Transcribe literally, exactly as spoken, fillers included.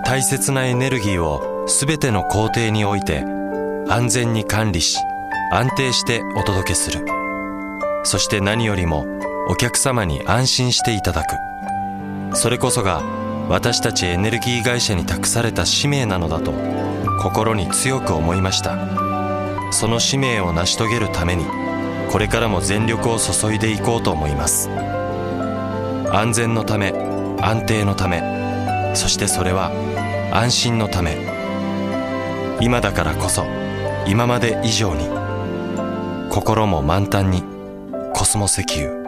大切なエネルギーをすべての工程において安全に管理し、安定してお届けする。そして何よりもお客様に安心していただく。それこそが私たちエネルギー会社に託された使命なのだと心に強く思いました。その使命を成し遂げるためにこれからも全力を注いでいこうと思います。安全のため、安定のため、そしてそれは安心のため。今だからこそ、今まで以上に心も満タンにコスモ石油。